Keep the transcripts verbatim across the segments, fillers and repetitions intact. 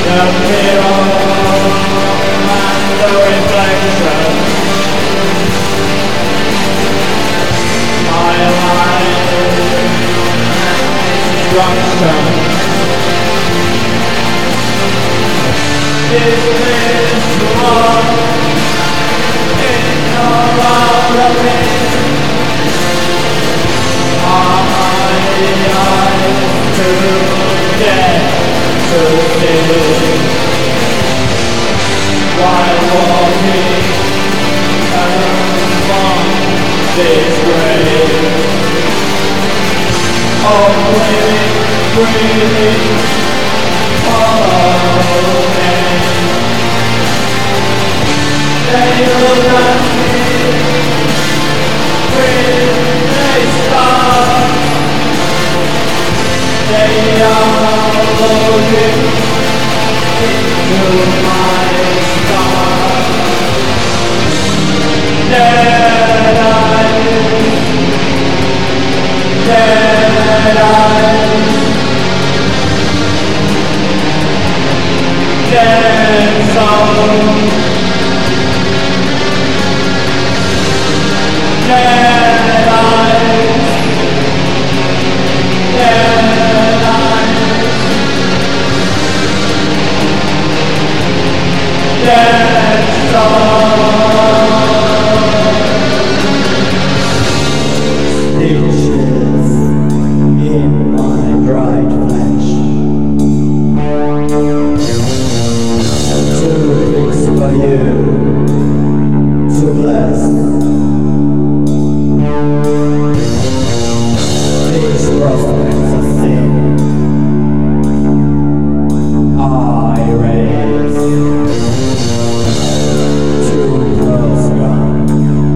The mirror and the reflection, my life destruction. Is this love in or out of it? My eyes too dead to see. While walking along this grave of living, breathing, hollow men, they look at me with a star. They are looking into my star. Dead eyes, dead eyes, dead soul, dead eyes, dead eyes, dead soul. Stitches in my dried flesh, too fix for you to bless. These prospects of sin I raise, two pearls gone.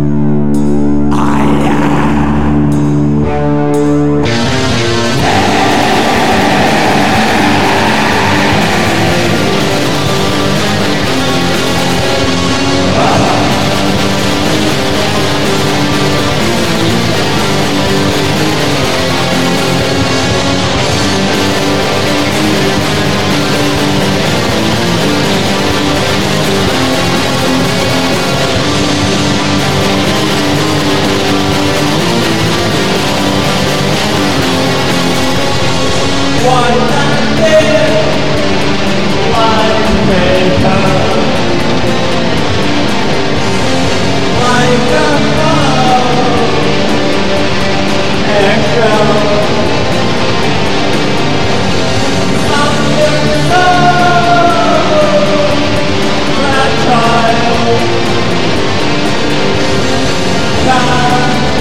I am one that day, like paper, like a bow, echo, something so fragile, can't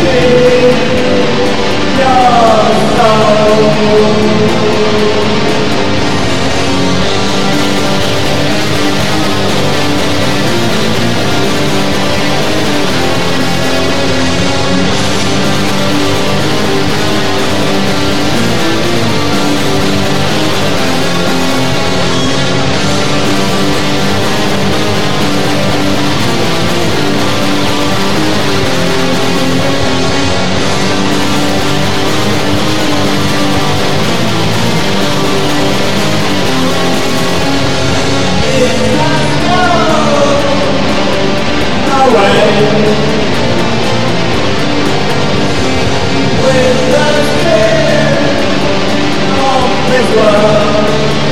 be your soul. With the fear of this world,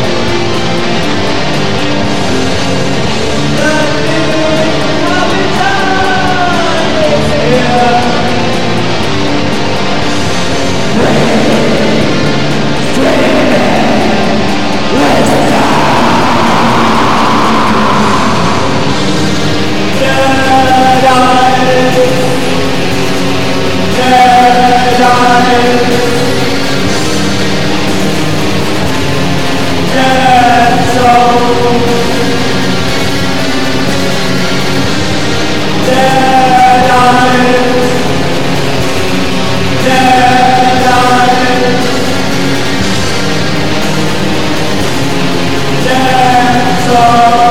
the feeling of eternity is here. Dead eyes, dead eyes, dead soul, dead eyes, dead eyes, dead soul.